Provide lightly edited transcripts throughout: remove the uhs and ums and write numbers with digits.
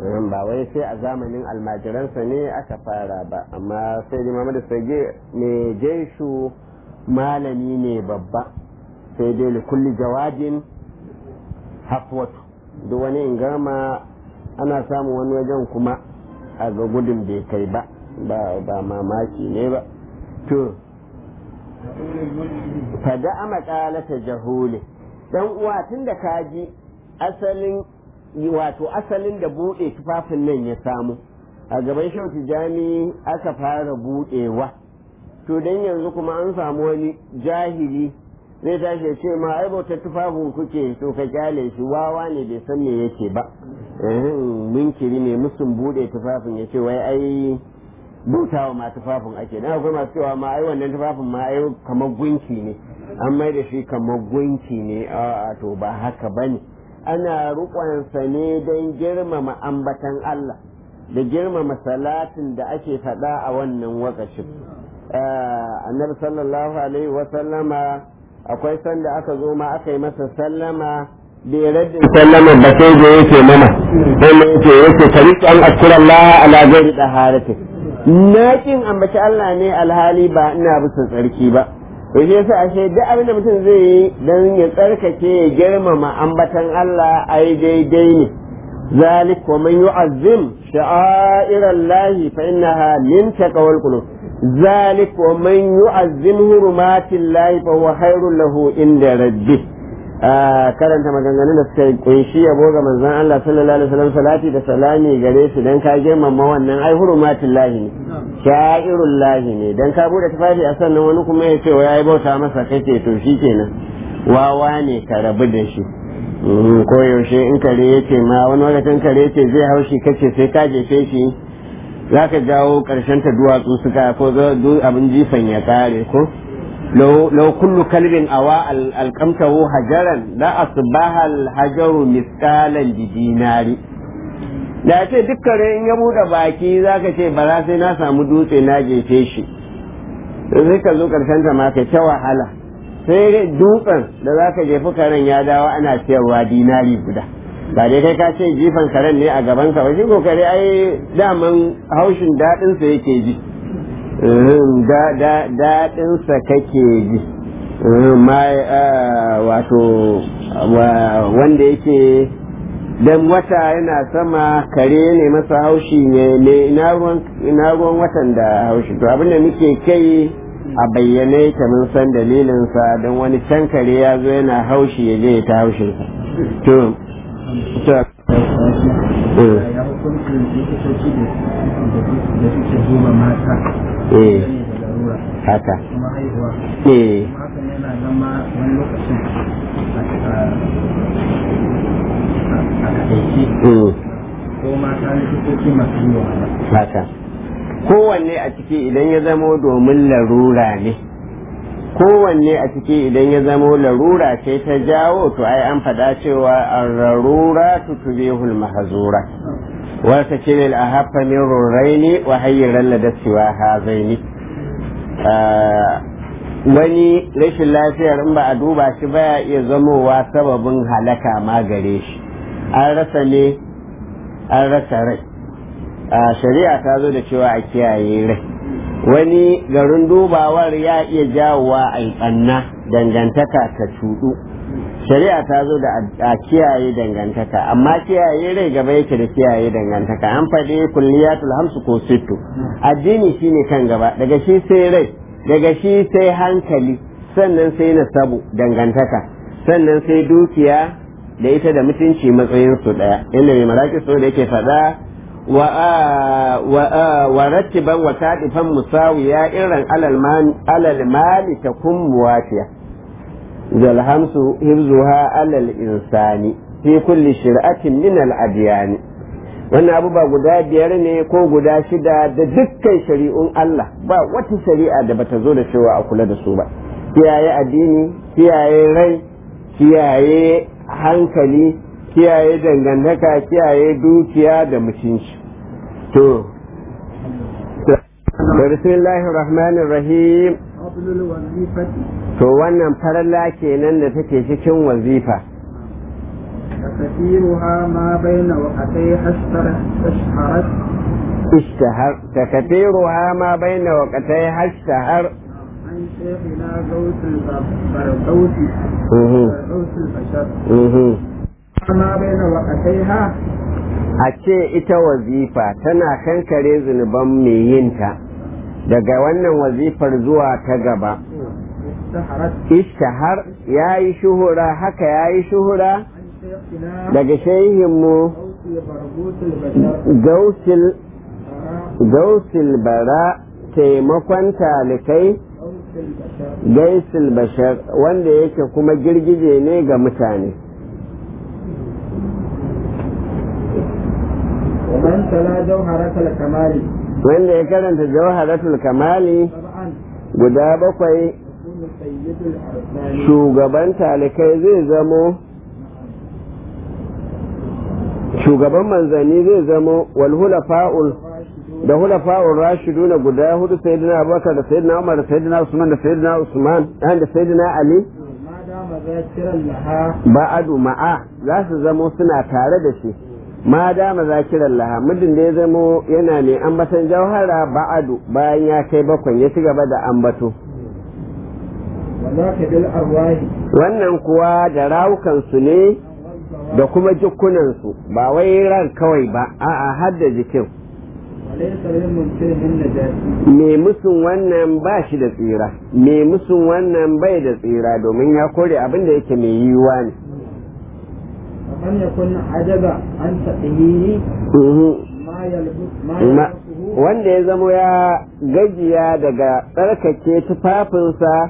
ba wai sai a zamanin almajiransa ne aka fara ba, amma sai da Muhammadu Sage mai jeshu malami ne babba, sai dai likulli jawadin hafwatu, duk wani ingama ana samun wani wajen kuma a ga gudun bai kai ba, ba mamaki ne ba. To fada a makalata jahuli dan uwa tun da kaji asalin wato asalin da buɗe tufafin nan ya samu a gaban Shehu Tijjani aka fara buɗewa, to dan yanzu kuma an samu wani jahili zai tashi ya ce ma ai bautar tufafin kuke, to ka kyale shi, wawa ne bai san me yake ba. Munkiri ne musun buɗe tufafin ya ce wai ai bautawa ma tufafin ake, dan akwai masu cewa ma ai wannan tufafin ma ai kamar gunki ne, an mai da shi kamar gunki ne. A'a, to ba haka bane, ana rukunsa ne don girmama ambatan Allah da girmama salatin da ake faɗa a wannan wakashin. Annabi sallallahu alaihi wa sallama akwai sanda aka zo ma aka yi masa sallama bai raddin sallama ba, sai da yake mana sai yake tariq an akira Allah ala ghairi daharatin, na kin ambaci Allah ne alhali ba ina bisa tsarki ba. Yaushe yasa ashe duk abin da mutum zai yi don ya tsarkake ya girmama ambatan Allah ai daidai ne. Zalik wa man yu'azzim sha'airallahi fa innaha min taqwal qulub. Zalik wa man yu'azzim hurumatillahi fa huwa khairul lahu inda rabbih. Karanta maganganun da suka kunshi yabo ga manzon Allah sallallahu alaihi wasallam, salati da salami gare shi dan ka girmama wannan ai hurumatillahi ne, sha'irullahi ne, dan ka bude tufafi a sannan wani kuma ya ce wa yayi bauta masa kake, to shikenan wawa ne ka rabu da shi. Ko yaushe in kare yace ma wani lokacin kare yace zai haushi kace sai ka jefe shi, zaka jawo karshen ta duwatsu suka ko abin jifan ya kare ko. لو كل كلب أواء ألقمته حجرا لا أصبح الحجر مثقالا بدينار. da ce duk kare in ya buɗe baki za ka ce bara sai na samu dutse na jefe shi, sai ka zo ƙarshen ta ma kai ta wahala, sai dutsen da za ka jefi karen ya dawo ana siyarwa dinari guda. Ba dai kai ka ce jifan karen ne a gaban ka ba, shi ko kare ai daman haushin daɗinsa yake ji. daɗinsa kake ji, wato wanda yake dan wata yana sama kare ne masa haushi ne, ina ruwan watan da haushi. To abinda muke kai a bayyane ta mun san dalilinsa, don wani can kare ya zo yana haushi ya je ta haushinsa. To haka haka kowanne a ciki idan ya zamo domin larura ne, kowanne a ciki idan ya zamo larura ce ta jawo, to ai an faɗa cewa ar-rarura tutubihul mahzura wa takilil ahaffa min ruraini wa hayyiran ladasiwa hazaini. Wani rashin lafiyar in ba a duba shi baya iya zamowa sababin halaka ma gare shi, an rasa ne an rasa rai. Shari'a ta zo da cewa a kiyaye rai, wani garin dubawar ya iya jawowa a ɓanna dangantaka ta cuɗu. Shari'a ta zo da a kiyaye dangantaka, amma kiyaye rai gaba yake da kiyaye dangantaka. An faɗi kulliyatul hamsu ko sittu, addini shine kan gaba, daga shi sai rai, daga shi sai hankali, sannan sai nasabu dangantaka, sannan sai dukiya da ita da mutunci matsayin su ɗaya. Inda mai maraki so da yake faɗa wa rattiban wa taɗifan musawiya irin alal mali ta kun muwafiya. Zalhamsu hibzuha alal insani fi kulli shir'atin min al adiyani. Wannan abu ba guda biyar ne ko guda shida da dukkan shari'un Allah, ba wata shari'a da bata zo da cewa a kula da su ba. Kiyaye addini, kiyaye rai, kiyaye hankali, kiyaye dangantaka, kiyaye dukiya da mutunci. To bismillahir rahmanir rahim. To wannan faralla kenan da take cikin wazifa. فكثيرها ما بين وقتيها اشتهر تكثيرها ما بين وقتيها اشتهر عن شيخنا غوث البردوس البشر ما بين وقتيها a ce ita wazifa tana kankare zunuban mai yinta daga wannan wazifar zuwa ta gaba ishtahar ya yi shuhura haka ya yi shuhura daga shehinmu gausil bara taimakon talikai gaisil bashar wanda yake kuma girgije ne ga mutane wanda ya karanta jawharatul kamali guda bakwai shugaban talikai zai zamo shugaban manzanni zai zamo wal hulafa'ul da hulafa'ul rashiduna guda hudu sayyidina abubakar da sayyidina umar da sayyidina usman da sayyidina usman da sayyidina ali ba'adu ma'a za su zamo suna tare da shi ma dama zakiran laha muddin da ya zamo yana mai ambatan jauhara ba'adu bayan ya kai bakwai ya ci gaba da ambato wannan kuwa da rawukansu ne da kuma jikunansu ba wai ran kawai ba a'a har da jikin me musun wannan ba shi da tsira me musun wannan bai da tsira domin ya kore abin da yake mai yiwuwa ne من يكون عجب عن تقييد wanda ya zamo ya gajiya daga tsarkake tufafinsa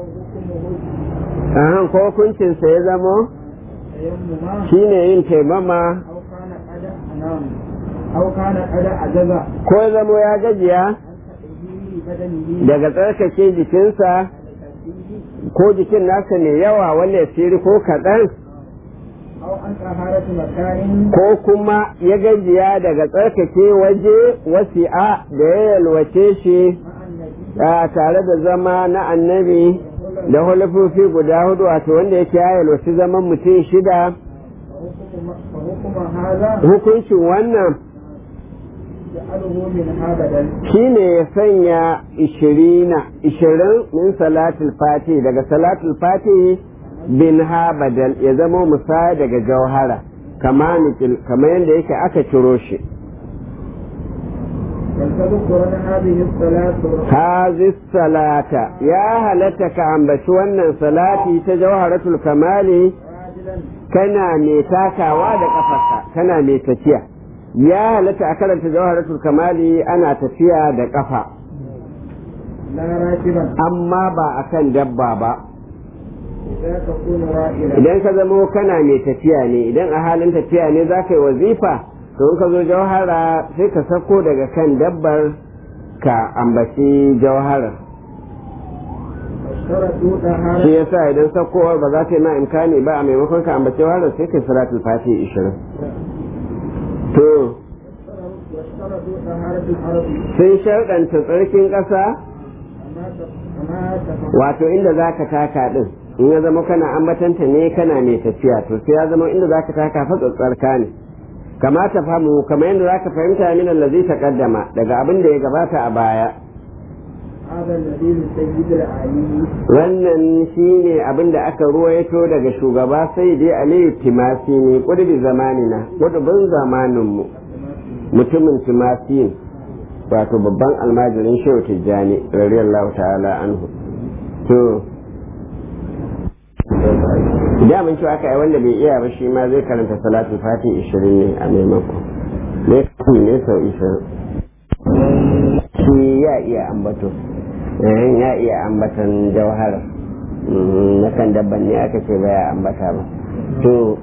ko hukuncinsa ya zamo shine yin taimama ko ya zamo ya gajiya daga tsarkake jikinsa ko jikin nasa mai yawa wanda ya siri ko kaɗan ko kuma ya gajiya daga tsarkake waje wasi'a da ya yalwace shi tare da zama na annabi da hulafofi guda hudu wato wanda yake ya yalwaci zaman mutum shida hukuncin wannan shi ne ya sanya 20 min salatul fati daga salatul fati bin habadal ya zama musa daga jauhara kamar yadda yake aka ciro shi hazi salata ya halatta ka ambaci wannan salati ta jauharatul kamali kana mai takawa da kafarka kana mai tafiya ya halatta a karanta jauharatul kamali ana tafiya da kafa amma ba akan dabba ba idan ka zamo kana mai tafiya ne idan a halin tafiya ne za ka yi wazifa to in ka zo jauhara sai ka sako daga kan dabbar ka ambaci jauhara shi yasa idan sakowar ba za ta yi ma imkani ba a maimakon ka ambaci jauhara sai ka salatul fati 20 to sai sharɗanta tsarkin ƙasa wato inda za ka taka ɗin in ya zama kana ambatanta ne kana mai tafiya to sai ya zama inda za ka taka fa tsarka ne kamata famu kamar yadda za ka fahimta min allazi taqaddama daga abin da ya gabata a baya wannan shine abin da aka ruwaito daga shugaba sai dai aliyu timasi ne kudubi zamanina kudubin zamaninmu mutumin timasi wato babban almajirin shehu tijjani radiyallahu ta'ala anhu to da mun ci aka yi wanda bai iya ba shi ma zai karanta salatul fati 20 ne a maimako ne sau 20 shi ya iya ambato ya iya ambatan jauhara na kan dabban ne aka ce baya ambata ba to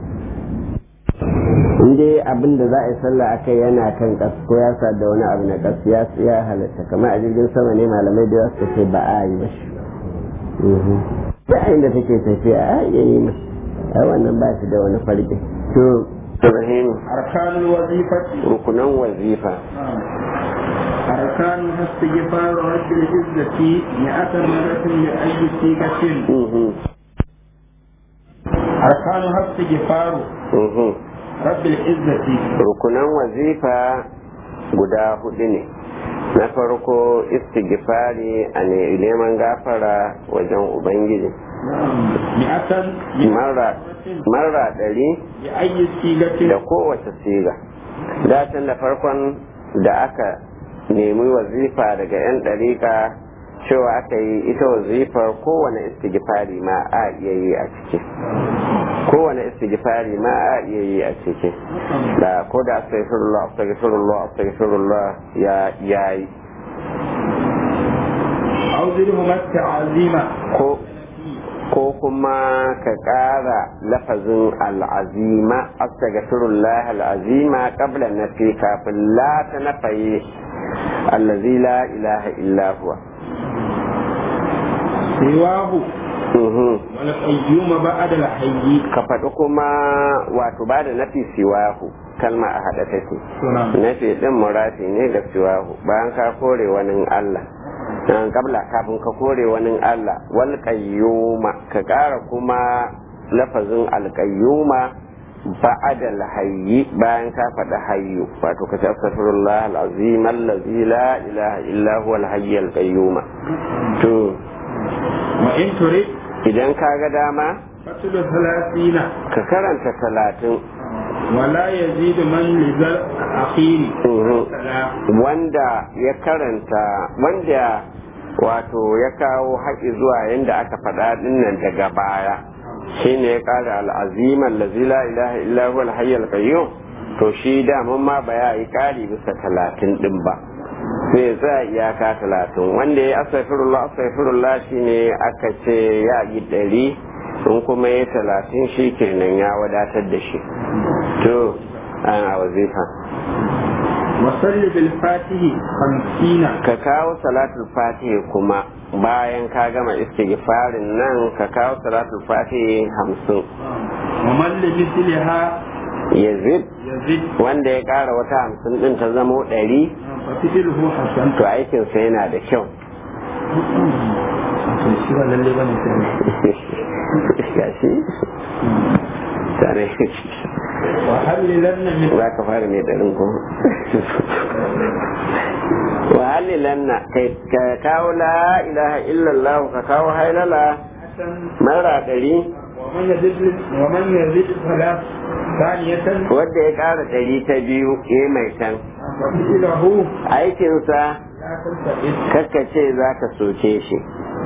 inda abin da za a yi sallah aka yana kan kas ko ya sa da wani abu na kas ya halatta kamar a jirgin sama ne malamai da wasu ce ba a yi ba shi da inda take tafiya a yi ma a wannan ba shi da wani farki to ibrahim arkanul wazifati rukunan wazifa أركان استغفار رب العزة 100 مرة لأي صيغة أركانها استغفار رب العزة. rukunan wazifa guda hudu ne. Na farko istighfari a ne neman gafara wajen ubangiji marra 100 da kowace siga. Datan da farkon da aka nemi wazifa daga 'yan ɗariƙa cewa aka yi ita wazifar kowane istighfari ma a iya yi a ciki, kowane istighfari ma a iya yi a ciki, da ko da astaghfirullah astaghfirullah astaghfirullah ya yi ko kuma ka ƙara lafazin al'azima astaghfirullah al'azima qabla nafi kafin la ta nafaye allazi la ilaha illa huwa siwahu wal qayyum ba'da al hayy. Ka faɗi kuma wato ba da nafi siwahu kalma a haɗa take, nafi ɗin murafi ne da siwahu bayan ka kore wani Allah nan kabla kafin ka kore wani Allah. Wal qayyuma ka ƙara kuma lafazin al qayyuma ba'da al hayy bayan ka faɗi hayyu wato ka ce astaghfirullah al azim allazi la ilaha illa huwa al hayy al qayyuma. To wa in turid idan ka ga dama fatulu 30 ka karanta 30 wala yazidu man lizal akhiri wanda ya karanta wanda wato ya kawo haƙi zuwa yanda aka faɗa dinnan daga baya shine ya ƙara al-azim allazi la ilaha illa huwa al-hayy al-qayyum. To shi da mun ma ba ya yi ƙari bisa 30 din ba, sai za iyaka 30. Wanda ya astaghfirullah shine aka ce ya yi 100 in kuma ya 30 shi kenan ya wadatar da shi. To ana wazifa wasalli bil fatihi 50 ka kawo salatul fatihi kuma bayan ka gama istighfarin nan ka kawo salatul fatihi 50. wa man li mithliha yazid wanda ya kara wata 50 din ta zamo 100 fatiluhu hasan. to aikin sa yana da kyau. shi ba lalle bane gashi tare wa halilanna min za ka fara mai ɗarin ko wa halilanna ka kawo la ilaha illallah ka kawo hailala mara 100 wa man yazid salat thaniyatan wanda ya kara 100 ta biyu ya mai can fatiluhu aikinsa kakkace za ka soke shi.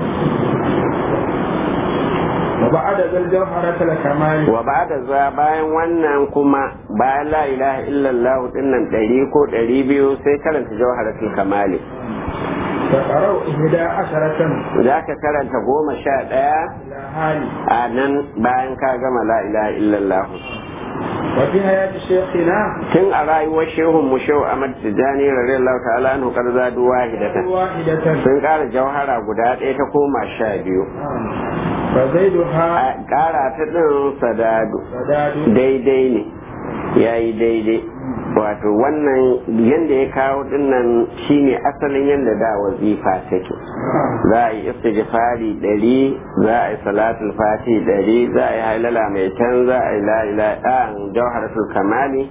وبعد ذا الجوهرة الكمال وبعد ذا bayan wannan kuma bayan la ilaha illallah dinnan 100 ko 200 sai karanta jawharatul kamali فقرأوا 11 za ka karanta 11 a nan bayan ka gama la ilaha illallah. وفي حياة شيخنا tun a rayuwar shehun mu shehu Ahmad Tijani radiyallahu ta'ala anhu karzadu wahidatan sun kara jawhara guda ɗaya ta koma 12 فزيدها kara ta din sadadu daidai ne yayi daidai wato wannan yanda ya kawo dinnan shine asalin yanda da wazifa take. Za a yi istighfari 100, za a yi salatul fati 100, za a yi halala mai can, za a yi la ilaha jawharatul kamali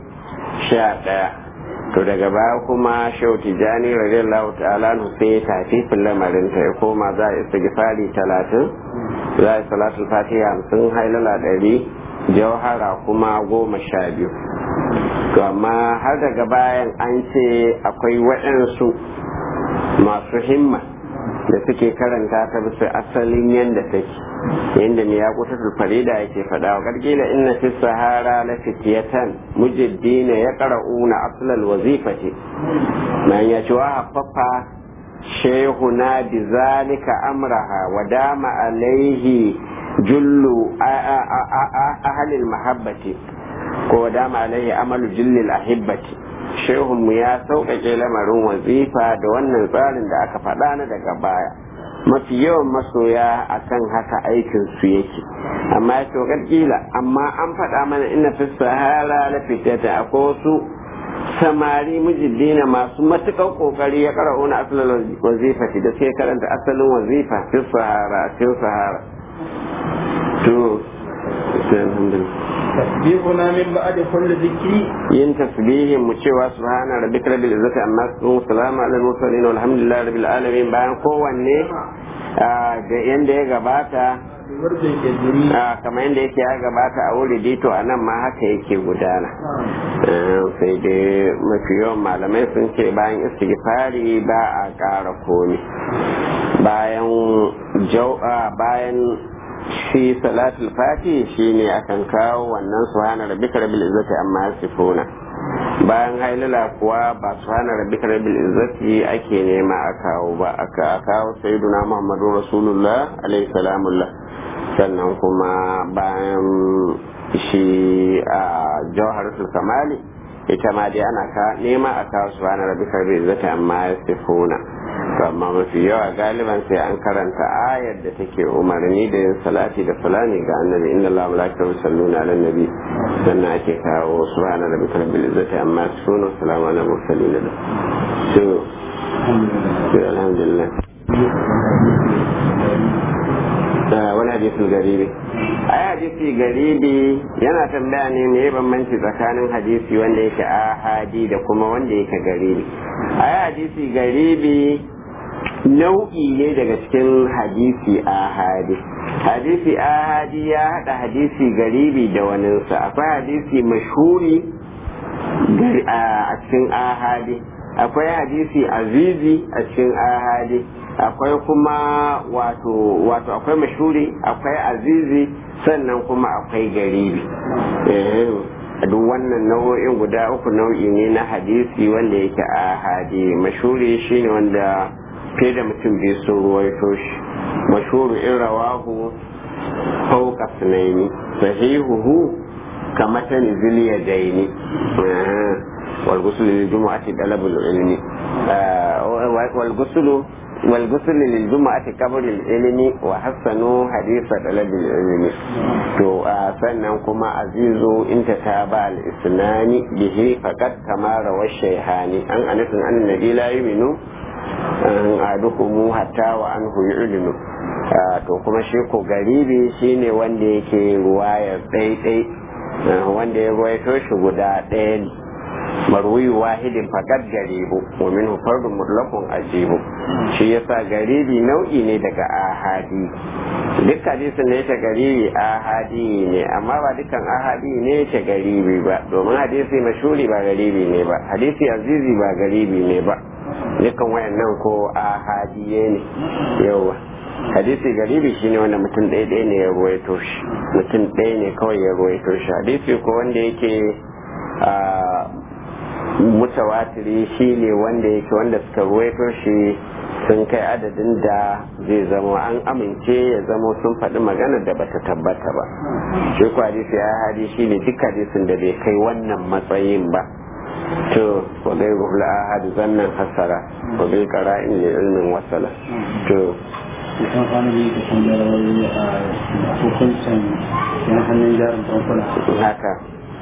11. To daga baya kuma shehu Tijani radiyallahu ta'ala anhu sai tafifin lamarin ta ya koma za a yi istighfari 30, za a yi salatul fati 50, halala 100, jawhara kuma 12. To amma har daga bayan an ce akwai waɗansu masu himma da suke karanta ta bisa asalin yadda take, yadda ne ya kuta farida yake faɗa wa ƙarƙila inna fi sahara la fitiyatan mujaddina ya qara'una aslal wazifati man ya ci wa haffafa shehuna bi zalika amraha wa dama alaihi jullu ahlil mahabbati ko dama alaihi amalu jullil ahibbati. Shehun mu ya sauƙaƙe lamarin wazifa da wannan tsarin da aka faɗa na daga baya. Mafi yawan masoya akan haka aikin su yake, amma ya ce kila amma an faɗa mana ina fi sahara la fitata akwai wasu samari mujiddina masu matuƙar ƙoƙari ya ƙara'una asalin wazifati da suke karanta asalin wazifa fi sahara cikin sahara. To alhamdulillah. tasbihuna min ba'di kulli dhikri yin tasbihin mu cewa subhana rabbika rabbil izzati amma yasifun salamun alal mursalin walhamdulillahi rabbil alamin bayan kowanne da yanda ya gabata wurdin kidri kamar yadda yake ya gabata a wuri dito a nan ma haka yake gudana sai dai mafi yawan malamai sun ce bayan istighfari ba a ƙara komi bayan shi salatul fati shine akan kawo wannan subhana rabbika rabbil izzati amma yasifuna bayan hailala kuwa ba subhana rabbika rabbil izzati ake nema a kawo ba aka kawo sayyiduna muhammadu rasulullah alaihi salamullah sannan kuma bayan shi a jawharatul kamali ita ma dai ana nema a kawo subhana rabbika rabbil izzati amma yasifuna to amma mafi yawa galiban sai an karanta ayar da take umarni da yin salati da salami ga annabi inna allaha malaikatahu yusalluna ala nabi sannan ake kawo subhana rabbika rabbil izzati amma yasifuna salamun ala mursalin to alhamdulillah wani hadisul garibi ai hadisi garibi yana tambaya ne me bambanci tsakanin hadisi wanda yake ahadi da kuma wanda yake garibi ai hadisi garibi nau'i ne daga cikin hadisi ahadi hadisi ahadi ya hada hadisi garibi da waninsa akwai hadisi mashhuri a cikin ahadi akwai hadisi azizi a cikin ahadi akwai kuma wato akwai mashhuri akwai azizi sannan kuma akwai garibi duk wannan nau'o'in guda uku nau'i ne na hadisi wanda yake ahadi mashhuri shine wanda fiye da mutum bai sun ruwaito shi mashhuru in rawahu fawqa sunaini sahihuhu kama tanzil yadaini wal ghusl lil jumu'ati talabul ilmi والغسل للجمعة قبل العلم وحسنوا حديث طلب العلم تو sannan kuma azizu in ta taba al-isnani bihi faqad kama rawa shaykhani an anasin annabi la yuminu adukum hatta wa anhu yu'linu to kuma shi ko garibi shine wanda yake ruwayar daidai wanda ya ruwaito shi guda ɗaya marwi wahidin faqad garibu wa minhu fardun mutlaqun ajibu shi yasa garibi nau'i ne daga ahadi duk hadisin ne ta garibi ahadi ne amma ba dukkan ahadi ne ta garibi ba domin hadisi mashhuri ba garibi ne ba hadisi azizi ba garibi ne ba dukkan wayannan ko ahadiye ne yawa hadisi garibi shine wanda mutum ɗaya ne ya ruwaito shi mutum ɗaya ne kawai ya ruwaito shi hadisi ko wanda yake mutawatiri shi ne wanda suka ruwaito shi sun kai adadin da zai zama an amince ya zama sun faɗi magana da bata tabbata ba shi ko hadisi ya hadi shi ne duk hadisin da bai kai wannan matsayin ba to wa gai ruhul ahad zannan hasara wa bai qara'in li ilmin wasala to kan kwanaki da kan da a hukuncin yan hannun jarin bankuna haka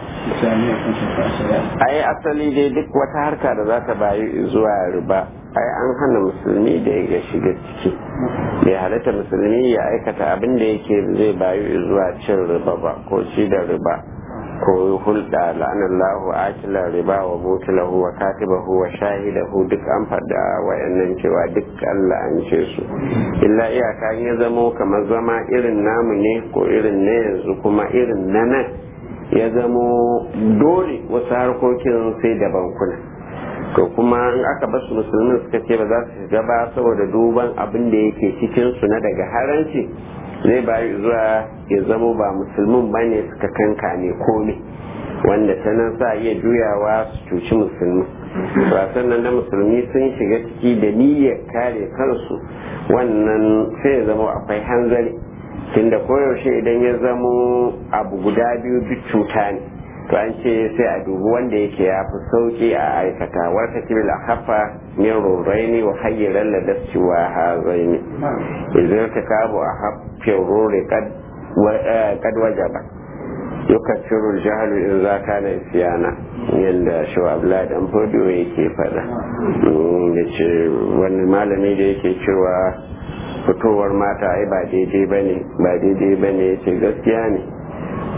ai asali dai duk wata harka da za ta bayu zuwa riba ai an hana musulmi da ya shiga ciki bai halatta musulmi ya aikata abin da yake zai bayu zuwa cin riba ba ko ci da riba ko hulɗa la'anallahu akila riba wa mutilahu wa katibahu wa shahidahu duk an faɗa wayannan cewa duk Allah an ce su illa iyaka ya zamo kamar zama irin namu ne ko irin na yanzu kuma irin na nan ya zamo dole wasu harkokin sai da bankuna to kuma in aka basu musulmin suka ce ba za su shiga ba saboda duban abin da yake cikin su na daga haranci zai bayi zuwa ya zamo ba musulmin ba ne suka kankane komai wanda ta nan sa iya juyawa su cuci musulmi ba sannan da musulmi sun shiga ciki da niyyar kare kansu wannan sai ya zama akwai hanzari tunda koyaushe idan ya zamo abu guda biyu duk cuta ne to an ce sai a dubi wanda yake ya fi sauki a aikata wata kibil a hafa min ruraini wa hayyiran da dasci wa hazaini idan ta kabo a hafin rure kad wajaba yukaffiru jahalu in za ka na isiyana yadda shawabla dan fodiyo yake fada da ce wani malami da yake cewa fitowar mata ai ba daidai ba ne ya ce gaskiya ne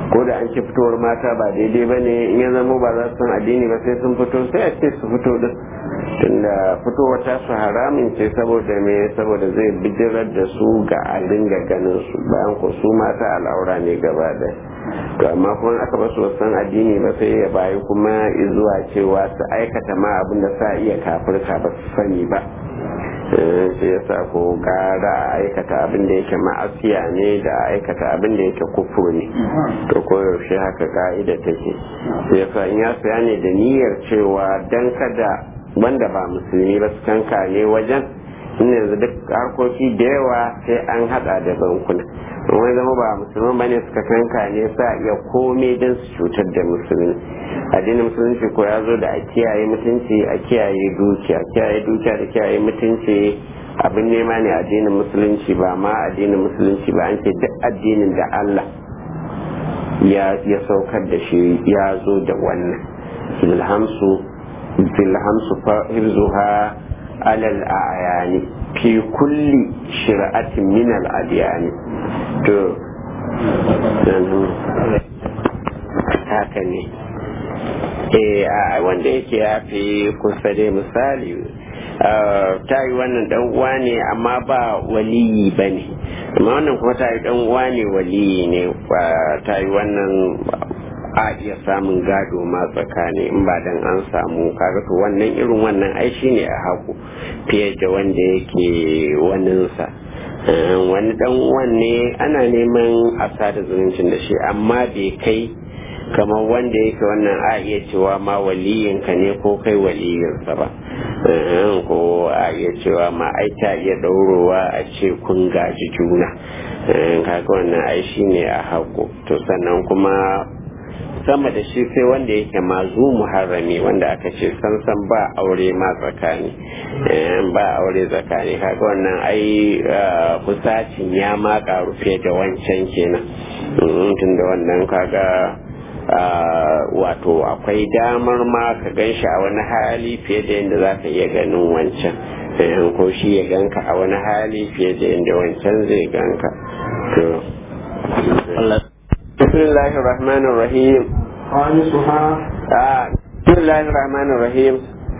ko da an ce fitowar mata ba daidai ba ne, in ya zama ba za su san addini ba sai sun fito, sai a ce su fito din, tunda fitowar ta su haramin ce saboda me, saboda zai bijirar da su ga a dinga ganin su, bayan ko su mata al'aura ne gaba da. To amma kuma aka ba su san addini ba sai ya bayi kuma zuwa cewa su aikata ma abin da sa iya kafirka ba su sani ba. Sai ya sa ko gara a aikata abin da yake ma'asiya ne da a aikata abin da yake kufur ne. To koyaushe haka ka'ida take. Sai ya sa in ya saya ne da niyyar cewa dan kada wanda ba musulmi ba su kanka ne wajen, in yanzu duk harkoki da yawa sai an hada da bankuna. Wani zama ba musulman bane suka kanka ne sa iya komai don su cutar da musulmi. Addinin musulunci ko ya zo da a kiyaye mutunci, a kiyaye dukiya da kiyaye mutunci abin nema ne addinin musulunci, ba ma addinin musulunci ba, an ce duk addinin da Allah ya saukar da shi ya zo da wannan. Filhamsu hifzuha alal a'yani fi kulli shir'atin min al-adyani. To haka ne wanda yake ya fi kusa dai misali ta yi wannan dan uwa ne amma ba waliyi ba ne, amma wannan kuma ta yi dan uwa ne waliyi ne, ta yi wannan a iya samun gado ma tsakani in ba dan an samu kaga to wannan irin wannan ai shine a haku fiye da wanda yake waninsa. Wani dan uwan ne ana neman a sada zumuncin da shi amma bai kai kamar wanda yake wannan a iya cewa ma waliyinka ne ko kai waliyinsa ba, ko a iya cewa ma ai ta iya daurowa a ce kun gaji juna, kaga wannan ai shine a haku. To sannan kuma sama da shi sai wanda yake mazu muharrami, wanda aka ce san ba aure ma tsakani, ba aure tsakani, kaga wannan ai kusacin ya ma karu fiye da wancan kenan. Tun da wannan kaga wato akwai damar ma ka gan shi a wani hali fiye da yadda za ka iya ganin wancan, ko shi ya ganka a wani hali fiye da yadda wancan zai ganka. Bismillahir Rahmanir Rahim. Bismillahir Rahmanir Rahim.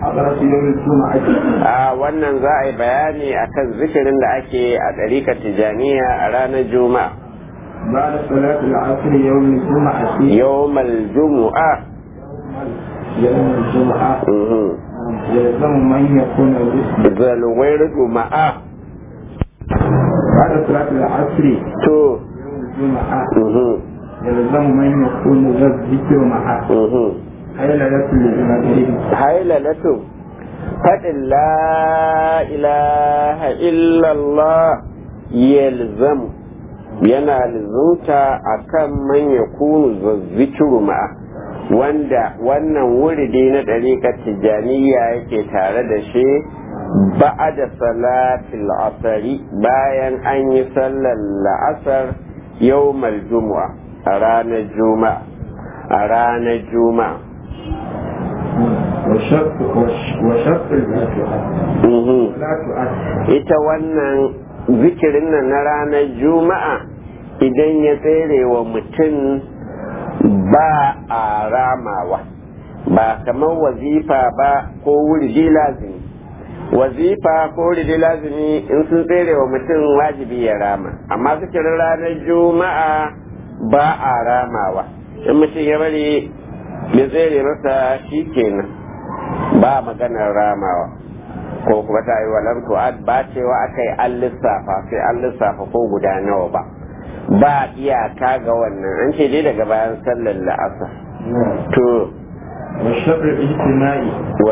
Wannan za a yi bayani akan zikirin da ake a ɗarikar Tijaniya a ranar Juma'a. بعد صلاة العصر يوم الجمعة يوم الجمعة يلزم من يكون ذا الغير جمعة بعد صلاة العصر يوم الجمعة يلزم من يكون ذا الذكر معه حيلة فإن لا إله إلا الله يلزم yana lizunta a kan manya kunu zazzikiru ma'a, wanda wannan wuridi na ɗariƙar tijjaniya yake tare da shi ba'a da salatul asari bayan an yi sallar la'asar yawmal jumu'a a ranar juma'a ita wannan zikirin nan na ranar juma'a idan ya tsere wa mutum ba a ramawa, ba kamar wazifa ba ko wuridi lazimi. Wazifa ko wuridi lazimi in sun tsere wa mutum wajibi ya rama, amma zikirin ranar juma'a ba a ramawa, in mutum ya bari ya tsere masa shi kenan ba maganar ramawa. Ko kuma ta yi walar tu'ad ba cewa aka yi an lissafa sai an lissafa ko guda nawa ba iyaka ga wannan, an ce dai daga bayan sallar la'asar. To wa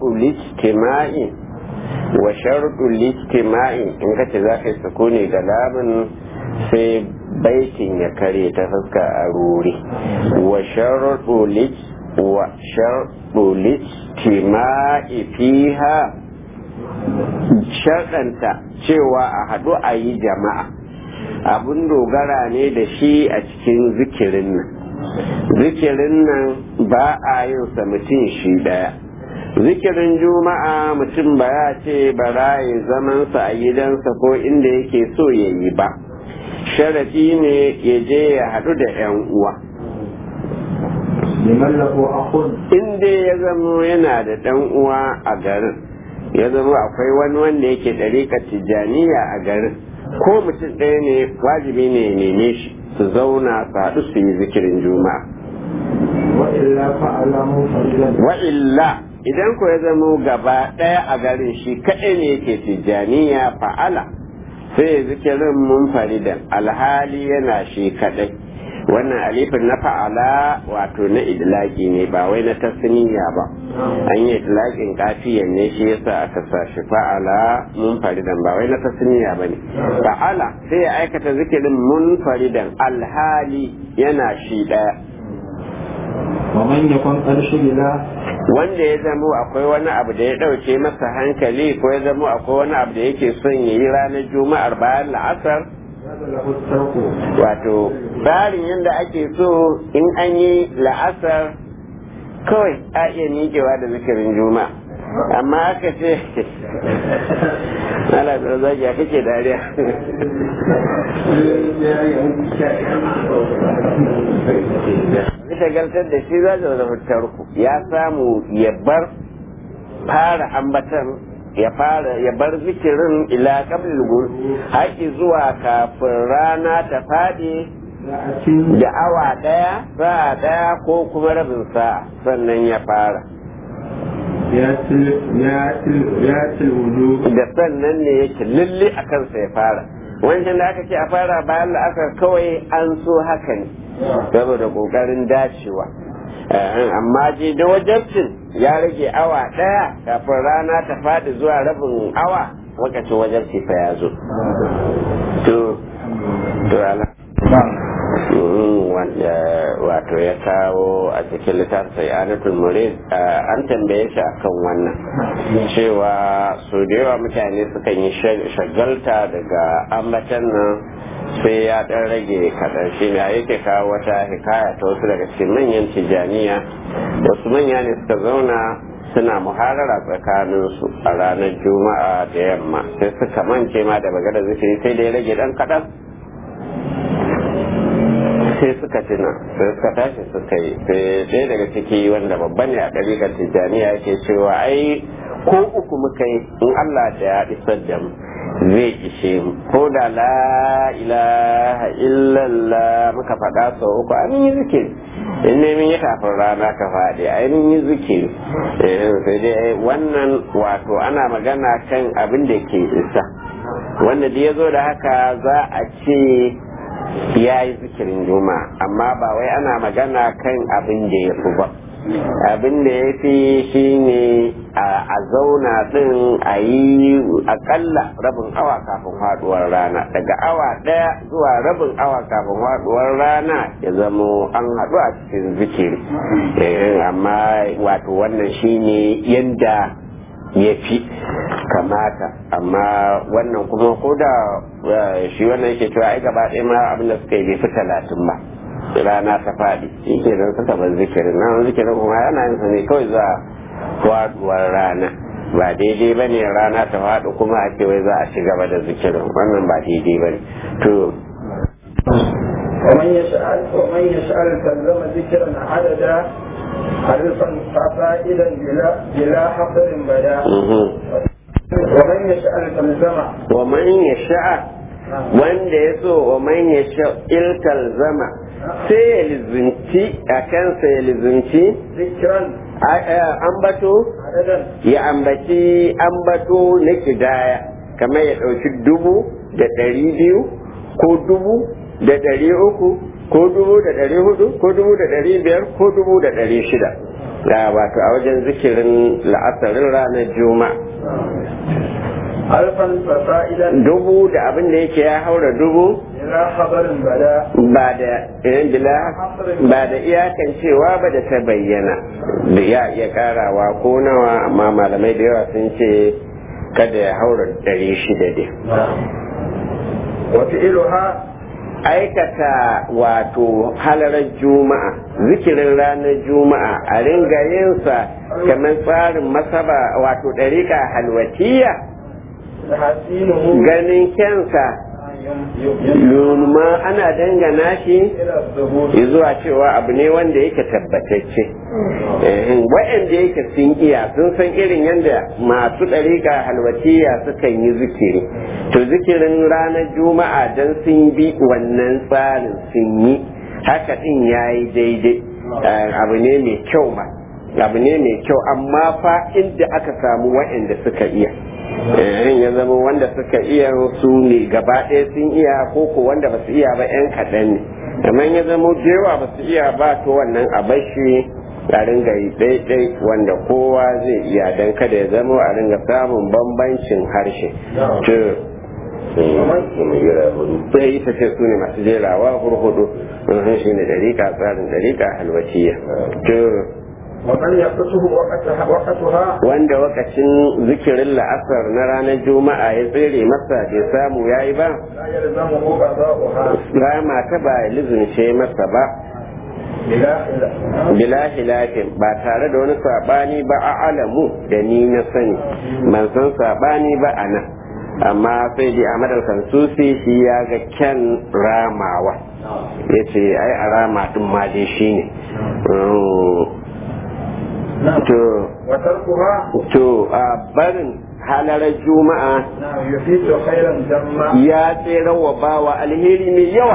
sharɗu lijtima'i in kace za ka yi sukuni ga lamun sai baitin ya kare ta fuska a ruri. wa sharɗu lijtima'i fiha, sharɗanta cewa a haɗu a yi jama'a abun dogara ne da shi a cikin zikirin nan. Zikirin nan ba a yin sa mutum shi ɗaya. Zikirin juma'a mutum ba ya ce bara ya zamansa a gidansa ko inda yake so ya yi ba, sharaɗi ne ya je ya haɗu da 'yan uwa liman lahu akhun in dai ya zamo yana da ɗan uwa a garin, ya zamo akwai wani wanda yake ɗariƙar tijjaniya a garin, ko mutum ɗaya ne wajibi ne ya neme shi su zauna su haɗu su yi zikirin juma'a. wa illa fa'ala munfaridan Wa illa idan ko ya zamo gaba ɗaya a garin shi kaɗai ne yake tijjaniya fa'ala sai zikirin munfaridan alhali yana shi kaɗai. Wannan alifin na fa'ala wato na idlaki ne ba wai na tasniya ba, an yi idlakin kafiyan ne shi yasa aka sa shi fa'ala munfaridan ba wai na tasniya ba ne. Fa'ala sai ya aikata zikirin munfaridan alhali yana shi ɗaya. wa man yakun qarshila Wanda ya zamo akwai wani abu da ya ɗauke masa hankali ko ya zamo akwai wani abu da yake son ya yi ranar juma'ar bayan la'asar, lahu tarku wato tsarin yadda ake so in an yi la'asar kawai a iya miƙewa da zikirin juma'a, amma aka ce ala zaki a kake dariya shagaltar da shi za ta zama tarku, ya samu ya bar fara ambatan ya bar zikirin ila qabl haƙi zuwa kafin rana ta faɗi da awa ɗaya, sa'a ɗaya ko kuma rabin sa'a sannan ya fara. ya til wudu Da sannan ne yake lalle a kansa ya fara. Wancan da aka ce a fara bayan la'asar kawai an so haka ne saboda ƙoƙarin dacewa. Amma je da wajabcin ya rage awa ɗaya kafin rana ta faɗi zuwa rabin awa, lokacin wajabci fa ya zo. To wanda wato ya kawo a cikin littafin Sa'adatul Murid an tambaye shi akan wannan cewa su da yawa mutane sukan yi shagalta daga ambatan nan sai ya dan rage kaɗan. Shi ne yake kawo wata hikaya ta wasu daga cikin manyan tijaniya, wasu manya ne suka zauna suna muharara tsakaninsu a ranar juma'a da yamma, sai suka mance ma da magana zikiri sai da ya rage dan kaɗan, sai suka tuna sai suka tashi suka yi. Sai ɗaya daga ciki wanda babban ne a ɗariƙar tijjaniya yake cewa ai ko uku muka yi in Allah da ya isar da mu zai ishe mu, ko da la ilaha illallah muka faɗa sau uku an yi zikiri, in ne min yi kafin rana ka faɗi ai mun yi zikiri. Sai dai wannan wato ana magana kan abin da ke isa, wanda da ya zo da haka za a ce ya yi zikirin juma'a, amma ba wai ana magana kan abin da ya fi ba. Abin da ya fi shi ne a zauna ɗin a yi akalla rabin awa kafin haɗuwar rana, daga awa ɗaya zuwa rabin awa kafin haɗuwar rana ya zamo an haɗu a cikin zikiri. Amma wato wannan shi ne yadda ya fi kamata, amma wannan kuma ko da shi wannan yake cewa ai gaba ɗaya ma abin da suka yi bai fi 30 ba rana ta faɗi, shi ke nan suka bar zikirin nan. Zikirin kuma yana yin sa ne kawai za faɗuwar rana, ba daidai ba ne rana ta faɗi kuma a ce wai za a ci gaba da zikirin, wannan ba daidai ba ne. To ومن يشعل تلزم ذكرا عددا حرصا فائدا بلا حصر بدا ومن يشعل تلزم ومن يشعل wanda ya so wa man ya ilkal zama sai ya lizinci a kansa ya lizinci zikiran ambato ya ambaci ambato na kidaya, kamar ya ɗauki 200 ko 300 ko 400 ko 500 ko 600 da wato a wajen zikirin la'asarin ranar juma'a. alfan fasa'idan 1000 da abin da yake ya haura 1000 ila khabarin bada ba da iyakan cewa ba da ta bayyana, da ya iya karawa ko nawa, amma malamai da yawa sun ce kada ya haura 600 dai. wa fi'luha aikata wato halarar juma'a, zikirin ranar juma'a a ringa yinsa kamar tsarin masaba wato ɗariƙa halwatiya, ganin kyansa yunma ana dangana shi zuwa cewa abu ne wanda yake tabbatacce waɗanda yake sun iya sun san irin yadda masu ɗariƙa halwatiya sukan yi zikiri to zikirin ranar juma'a don sun bi wannan tsarin sun yi haka ɗin ya yi daidai abu ne mai kyau ma abu ne mai kyau amma fa inda aka samu waɗanda suka iya ya zama wanda suka iya su ne gaba ɗaya sun iya ko wanda ba su iya ba 'yan kaɗan ne amma ya zama jewa ba su iya ba to wannan a bashi a ringa yi ɗaiɗai wanda kowa zai iya don kada ya zama a ringa samun bambancin harshe sai ita ce su ne masu jerawa hurhudu shi ne dariƙa tsarin dariƙa halwaciya wanda wakacin zikirin la'asar na ranar juma'a ya tsere masa bai samu ya yi ba rama ta ba lizince masa ba bila hilafin ba tare da wani sabani ba a alamu da ni na sani man san sabani ba a nan amma sai dai Ahmad al-Kansusi shi ya ga kyan ramawa yace ai a rama din ma dai shine to a barin halarar juma'a ya tsere wa bawa alheri mai yawa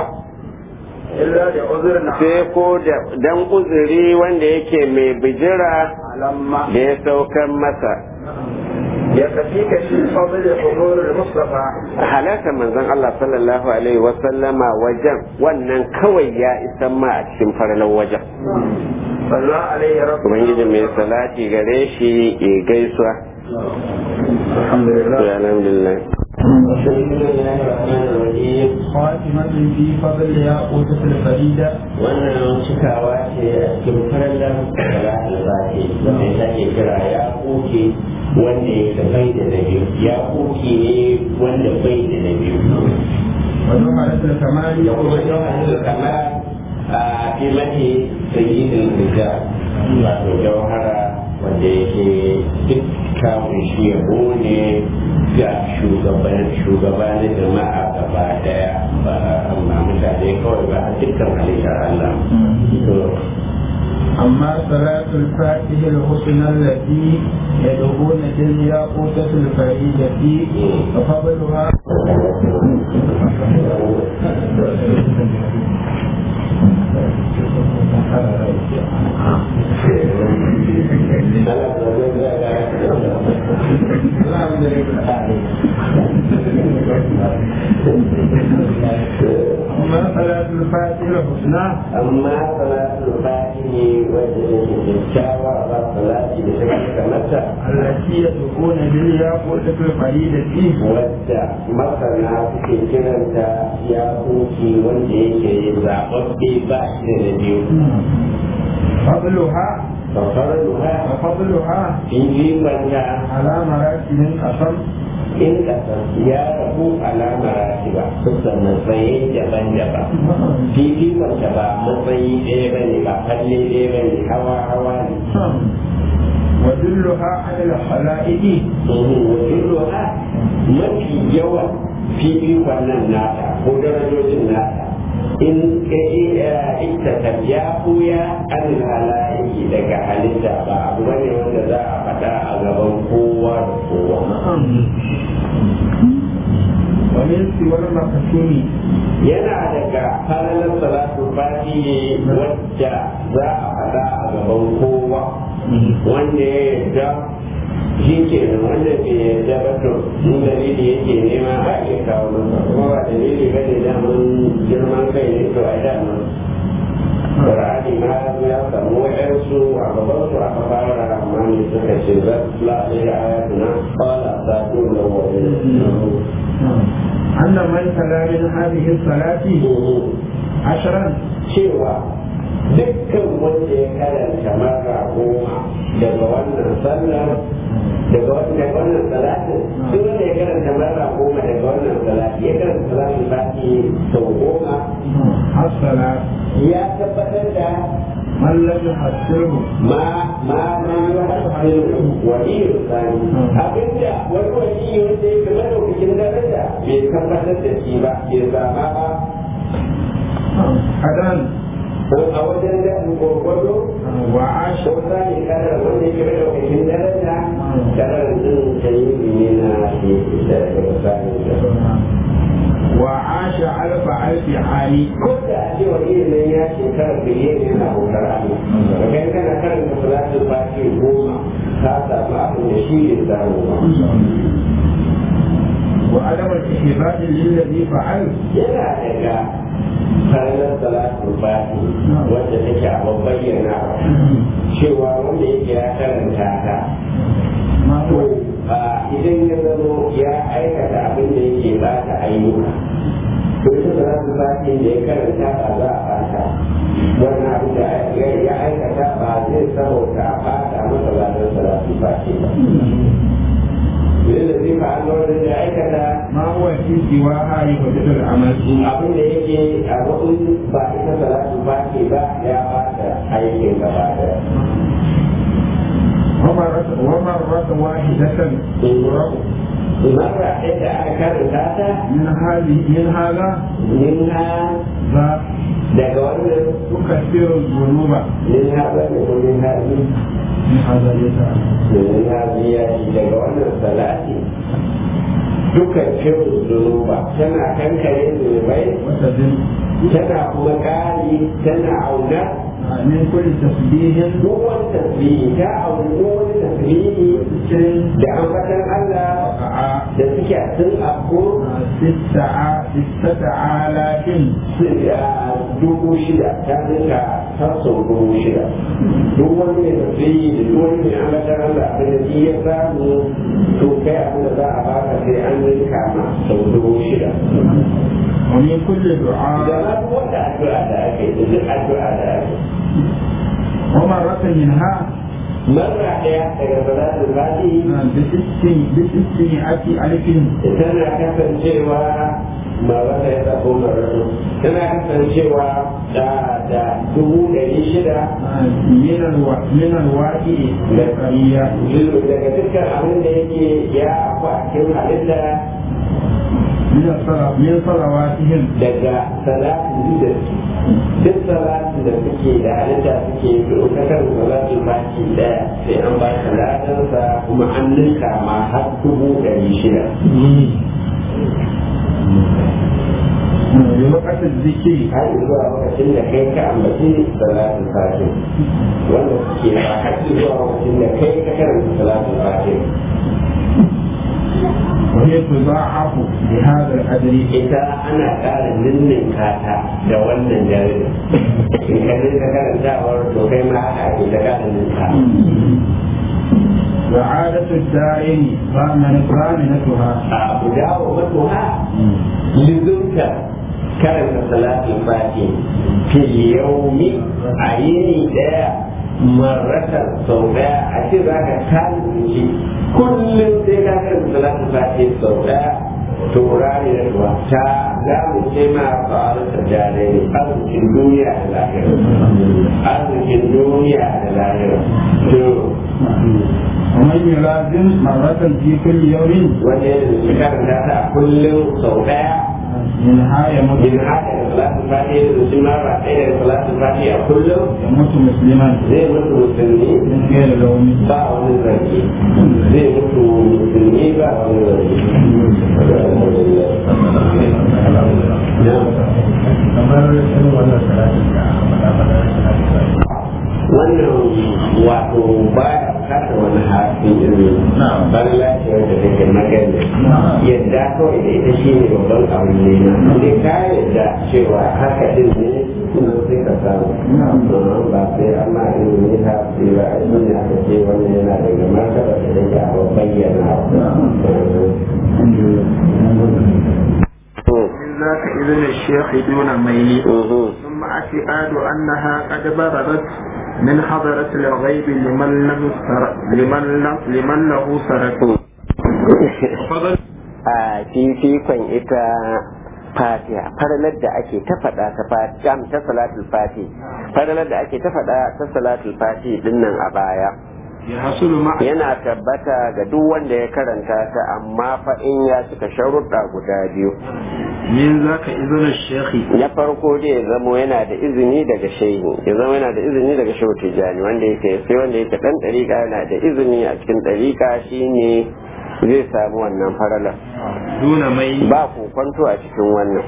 sai ko dan uzuri wanda yake mai bijira da ya saukan masa halartar manzon Allah sallallahu alaihi wasallama wajen wannan kawai ya isan ma a cikin farlan wajen ubangiji mai salati gare shi ya gaisuwa alhamdulillah خاتمة في فضل ياقوتة الفريدة wannan cikawa ce a cikin farallan salatul fati mai take kira yaquti wanda ya bai da nabi yaquti ne wanda bai da nabi wannan halatul kamali da kuma jawharatul kamal a kimati sayyidul rijal wato jawhara wanda yake duk kamun shi yabo ne ga shugabanin jama'a gaba daya ba amma mutane kawai ba a dukkan halittar Allah. أما صلاة الفاتح الحسنى التي يدعون بالياقوتة الفريدة ففضلها أما صلاة الفاتح الحسنى أما صلاة الفاتح والشاوى والصلاة بشكل متى التي يدعون بالياقوتة الفريدة wadda masana suke kiranta ya kuki wanda yake zaɓaɓɓe ba shi da biyu. فضلها ففضلها in jifanta على مراتب قسم in ƙasar ya rabu alama ba kusan matsayi daban-daban fififanta ba matsayi ɗaya ba ne ba falle ɗaya ba ne hawa ne ودلها على الخلائق ودلها mafi yawan fifikon nan nata ko darajojin nata in iktatar ya koya an halayi daga halitta ba abu bane wanda za a faɗa a gaban kowa da kowa ومن سوى المقسوم yana daga falalar salatu fati wadda za a faɗa a gaban kowa wanda ya yarda shi ke nan wanda ke yarda ba to in dalili yake nema a iya kawo masa kuma ba dalili ba ne daman girman kai ne to a daman Qur'ani ma ya samu wa'yansu a gaban su aka fara amma ne suka ce za su la'ayi ayatuna qala sa'u lawwalin أن من تلا من هذه الصلاة عشرا cewa dukkan wanda ya karanta mara goma daga wannan sallar daga wannan salatin duk wanda ya karanta mara goma daga wannan salati ya karanta salatin baki sau goma الصلاة ya tabbatar da من لم يحصله ما لم يحصله ولي الثاني abinda wani wani wanda yake madaukakin daraja bai tabbatar da shi ba bai zama ba adan ko a wajen da gwargwado wa asha ko sani kadar wanda yake madaukakin daraja kadar din dalili ne na shi da sani wa asha alfa alfi hali ko da a ce wani ne ya shekara biliyan yana bautar Allah kai kana karanta salatul fati 10 ka samu abin da shi ne samu ba wa adam al-ihbad lilladhi fa'al yana daga karanar salatul fati wanda take a bayyana cewa wanda yake ya karanta ta to idan ya zamo ya aikata abin da yake ba ta ayyuka to ita salatul fati da ya karanta ba za a bata wannan abin da ya aikata ba zai saboda a bata masa ladan salatul fati ba da zai fa'an wanda ya aikata ma huwa fi siwaha yubdil al-amal abin da yake a wajen ba ita salatul fati ba ya bata aikin gaba daya ومرة واحدة مرة إذا أكرت من هذا ذا تكثر الذنوب من هذه دقوان الصلاة تكثر الذنوب تنا كنكري الذنوبين تنا كمكاري تنا عونا من كل تسبيح هو التسبيح أو هو التسبيح da ambatan Allah da suke sun afko 6,000 dubu shida ta rinka sassan 6,000 duk wani mai tasiri da duk wani mai ambatan Allah abin da ya samu to kai abin da za a baka sai an rinka ma sau 6,000 ومن كل دعاء da ma wanda addu'a da ake duk addu'a da ake ومرة منها مرة daga salatul fatihi ب600,000 tana kasancewa marwata ya tsako marwata tana kasancewa da 600 من الواقع البشرية daga dukkan abin da yake ya afu a cikin halitta من صلواتهم daga salatin da duk salatin da suke da halitta suke ɗaukakar salatin baki daya sai an ba shi ladansa kuma an ninka ma har 600,000 لوقت الذكر har zuwa lokacin da kai ka ambaci salatin fati wanda suke ba har zuwa lokacin da kai ka karanta salatin fati وهي تضاعف بهذا القدر ita ana ƙara ninninka ta da wannan jari in ka ninka karantawar to kai ma haka ake ta ƙara ninka وعادة الدائم ضامنتها a guda wa matuha lizunta karanta salatin fati fil yaumi a yini daya marratan sau daya a ce za ka kalli kullum sai ka karanta salatin fati sau daya to rani da ruwa ta za mu ce ma fa'alar jare ne arzikin duniya da lahira arzikin duniya da lahira to ومن يلازم مرة في كل يوم wanda ya karanta ta kullum sau daya منها يموت in haka da salatin fati da su ma ba ɗaya da salatin fati a kullum يموت مسلما zai mutu musulmi من غير لوم ba wani zargi zai mutu musulmi ba wani zargi wannan wato baya kasa wani hafi irin ban lafiyar da take magana yadda kawai da ita shi ne babban abin ne ne ka yadda cewa haka din ne kuma sai ka samu ba sai amma ilimi ta fi ba a shi ne aka ce wannan yana daga martaba da take a bayyana ذاك إذن الشيخ دون ميل ثم اعتقاد أنها قد بررت من حضرة الغيب لمن له سرق a fifikon ita fatiha faralar da ake ta faɗa ta fatiha ta salatul fatiha faralar da ake ta faɗa ta salatul fatiha dinnan a baya yana tabbata ga duk wanda ya karanta ta amma fa in ya cika sharuɗa guda biyu min zaka izinin shekhi na farko dai ya zamo yana da izini daga shehi ya zama yana da izini daga shehu tijani wanda yake sai wanda yake dan ɗariƙa yana da izini a cikin ɗariƙa shine zai samu wannan faralar duna mai ba kwanto a cikin wannan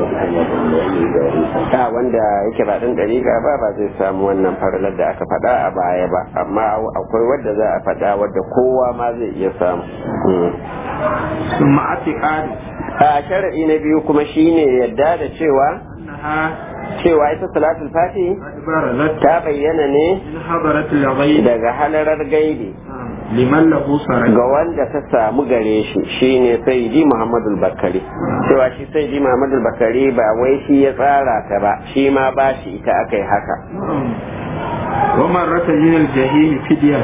wanda yake ba dan ɗariƙa ba zai samu wannan faralar da aka faɗa a baya ba amma akwai wadda za a faɗa wadda kowa ma zai iya samu sun ma'atiƙadu a sharaɗi na biyu kuma shine yadda da cewa ita salatul fati ta bayyana ne daga halarar gaibi liman lahu sarai ga wanda ta samu gare shi shine sayyidi Muhammadul Bakari cewa shi sayyidi Muhammadul Bakari ba wai shi ya tsara ta ba shi ma ba shi ita akai haka wa marrata min al-jahim fidya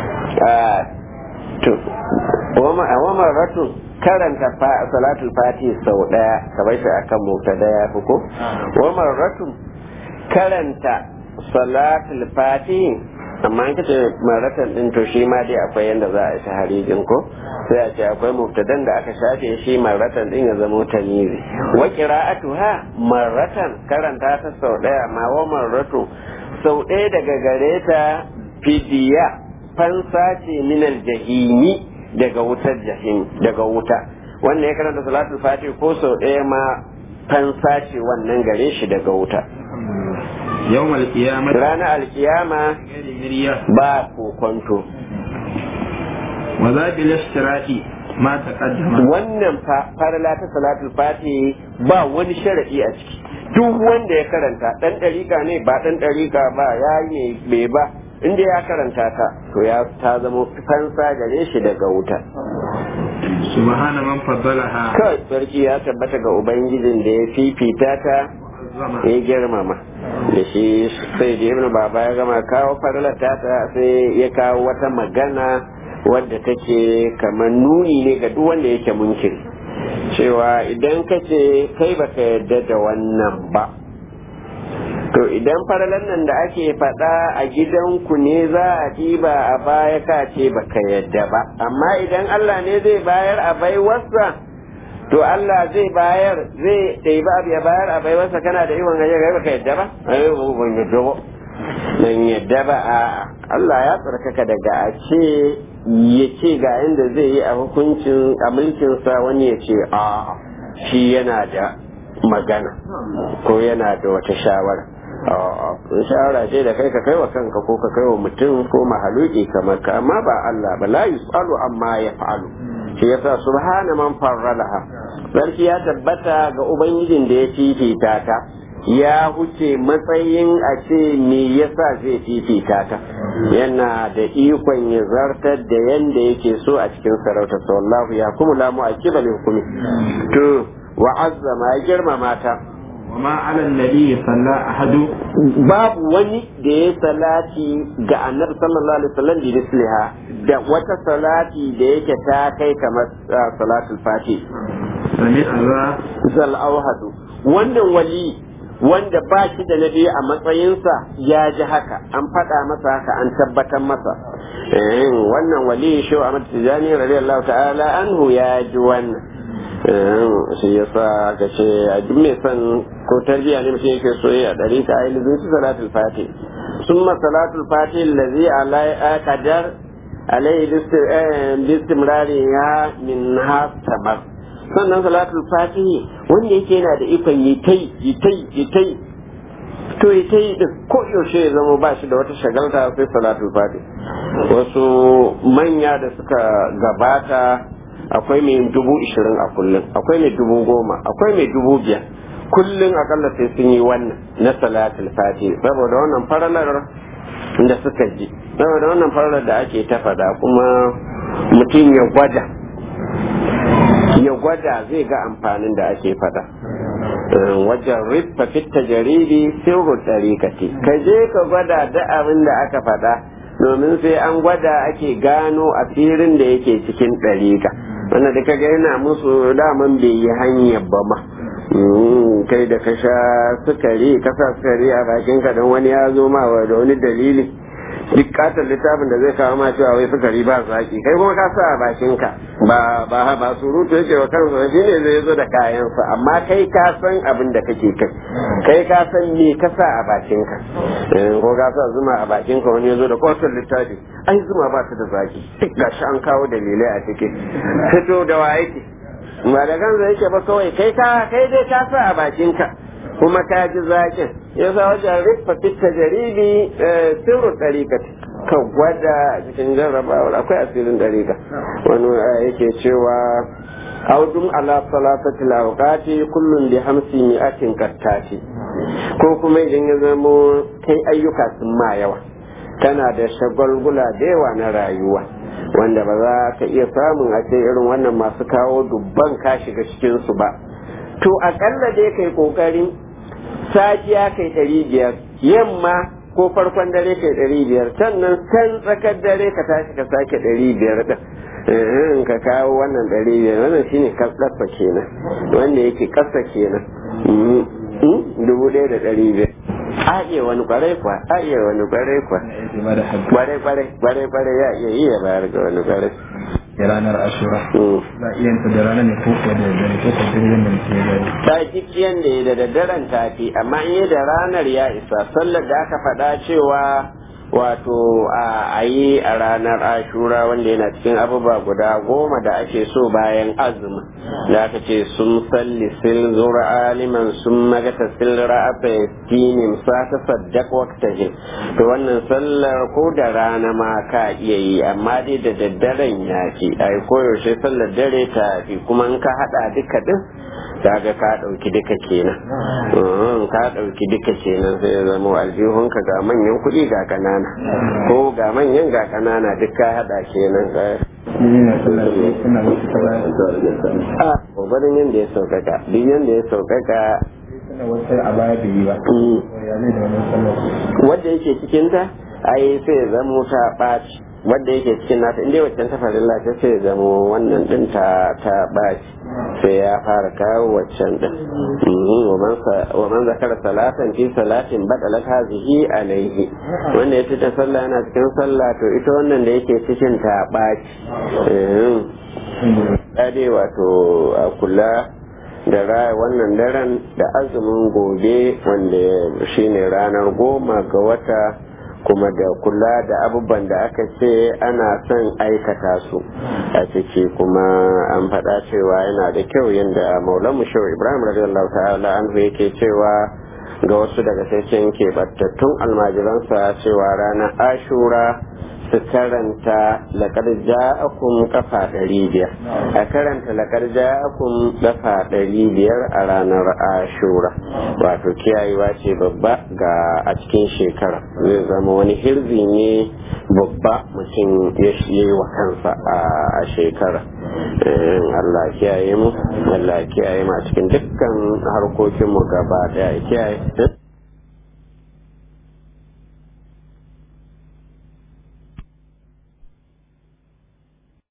wa marratu karanta salatul fati sau daya kamar shi akan mubtada ya fi ko wa marratu karanta salatul fati amma in kace maratan din to shi ma dai akwai yanda za a yi harijin ko sai a ce akwai mubtadan da aka shafe shi maratan din ya zama tamizi wa qira'atuha maratan karanta ta sau daya ma wa marratu sau daya daga gare ta fidiya fansa ce minal jahimi daga wutar jahim daga wuta wannan ya karanta salatul fatih ko sau daya ma fansa ce wannan gare shi daga wuta yawm al-qiyamah ranar alkiyama ba kokonto wa za bil istirati ma taqaddama wannan farala ta salatul fatih ba wani sharadi a ciki duk wanda ya karanta dan dariƙa ne ba dan dariƙa ba yayi ne bai ba inda ya karanta ta to ya ta zama fansa gare shi daga wuta subhana man faddalaha kai sarki ya tabbata ga ubangijin da ya fifita ta ya girmama da shi sai da ibn baba ya gama kawo faralar ta sai ya kawo wata magana wadda take kamar nuni ne ga duk wanda yake munkiri cewa idan ka ce kai baka yarda da wannan ba to idan faralan nan da ake faɗa a gidanku ne za a ɗiba a baya ka ce baka yarda ba amma idan Allah ne zai bayar a baiwarsa to Allah zai bayar zai ɗaiba abu ya bayar a baiwarsa kana da iwan gaje baka yarda ba ban yarda ba ban yarda ba a Allah ya tsarkaka daga a ce ya ce ga inda zai yi a hukuncin a mulkinsa wani ya ce a shi yana da magana ko yana da wata shawara shawara ce da kai ka kai wa kanka ko ka kai wa mutum ko mahaluki kamar ka amma ba Allah ba la yusalu amma ya fa'alu shi yasa subhana man farralaha sarki ya tabbata ga ubangijin da ya fifita ta ya huce matsayin a ce me yasa zai fifita ta yana da ikon ya zartar da yanda yake so a cikin sarauta sallallahu ya kuma lamu a kibali hukumi to wa azzama ya girmama ta وما على النبي صلى أحد babu wani da ya salati ga annabi sallallahu alaihi wasallam da misliha da wata salati da yake ta kai kamar salatul fati sami Allah zal auhadu wannan wali wanda ba shi da nabi a matsayinsa ya ji haka an faɗa masa haka an tabbatar masa wannan wali shi Ahmad Tijani radiyallahu ta'ala anhu ya ji wannan shi yasa ka ce a duk mai son ko tarbiya ne mutum yake soyayya ɗari ka ayi lizinci salatul fatih summa salatul fatih allazi alai qadar alai bistimrari ya min hasamar sannan salatul fatih wanda yake yana da ikon yi tai to yi tai din ko yaushe ya zama ba shi da wata shagalta sai salatul fatih wasu manya da suka gabata akwai mai 20,000 a kullum akwai mai 10,000 akwai mai 5,000 kullum akalla sai sun yi wannan na salatul fati saboda wannan faralar da suka ji saboda wannan faralar da ake ta fada kuma mutum ya gwada zai ga amfanin da ake fada wajen rifa fitta jaridi sirru tarikati ka je ka gwada da abin da aka fada domin sai an gwada ake gano asirin da yake cikin ɗariƙa wanda da kaga yana musu daman bai yi hanyar ba ma kai da ka sha sukari ka sa sukari a bakinka don wani ya zo ma da wani dalili duk katon littafin da zai kawo ma cewa wai sukari ba zaki kai kuma ka sa a bakinka ba surutu yake wa kansa shi ne zai zo da kayansa amma kai ka san abin da kake kai ka san me ka sa a bakinka ko ka sa zuma a bakinka wani ya zo da katon littafi ai zuma ba ta da zaki duk gashi an kawo dalilai a ciki fito da wa yake ba da kansa yake ba kawai kai dai ka sa a bakinka kuma ka ji zakin ya sa wajen rufa fitta jaribi sirru ɗariƙa ka gwada cikin jarrabawar akwai asirin ɗariƙa wani yake cewa audun ala salatati lawqati kullun bi 500 kattati ko kuma idan ya zamo kai ayyuka sun ma yawa kana da shagulgula da yawa na rayuwa wanda ba za ka iya samun a ce irin wannan masu kawo dubban ka shiga cikin su ba to akalla dai kai kokarin safiya kai 500 yamma ko farkon dare kai 500 sannan kan tsakar dare ka tashi ka sake 500 din ka kawo wannan 500 wannan shine kasa kenan wanda yake kasa kenan 1,500 a iya wani kwarai kwa kwarai ya iya yi ya bayar ga wani kwarai da ranar ashura za a iya da ranar ne ko da dare ko da dare ne ke gari ta kikiyan da da daddaren tafi amma in yi da ranar ya isa sallar da aka faɗa cewa wato a yi a ranar ashura wanda yana cikin abubuwa guda 10 da ake so bayan azumi da aka ce sun salli sil zura aliman sun magata sil ra'afa tinim sa ta saddaq waqtahin to wannan sallar ko da rana ma ka iya yi amma dai da daddaren ya fi ai koyaushe sallar dare ta fi kuma in ka hada duka din kaga ka dauki duka kenan sai ya zama aljihunka ga manyan kuɗi ga kanana ko ga manyan ga kanana duk ka hada kenan gwanin yadda ya saukaka duk yadda ya saukaka wadda yake cikinta ai sai ya zamo ta ɓaci wadda yake cikin nata inda waccan ta farilla ta sai ya zamo wannan din ta ɓaci sai ya fara kawo waccan din wa man zakara salatan fi salatin badalat hazihi alaihi wanda ya ta sallah yana cikin sallah to ita wannan da yake cikin ta ɓaci dai wato a kula da raya wannan daren da azumin gobe wanda shine ranar 10 ga wata kuma da kula da abubuwan da aka ce ana son aikata su a ciki kuma an faɗa cewa yana da kyau yadda maulanmu shehu ibrahim radiyallahu ta'ala anhu yake cewa ga wasu daga cikin keɓantattun almajiransa cewa ranar ashura su karanta laƙar ja'akum kafa 500 a karanta laƙar ja'akum kafa 500 a ranar ashura wato kiyayewa ce babba ga a cikin shekara zai zama wani hirzi ne babba mutum ya yi wa kansa a shekara Allah kiyaye mu a cikin dukkan harkokinmu gaba daya kiyaye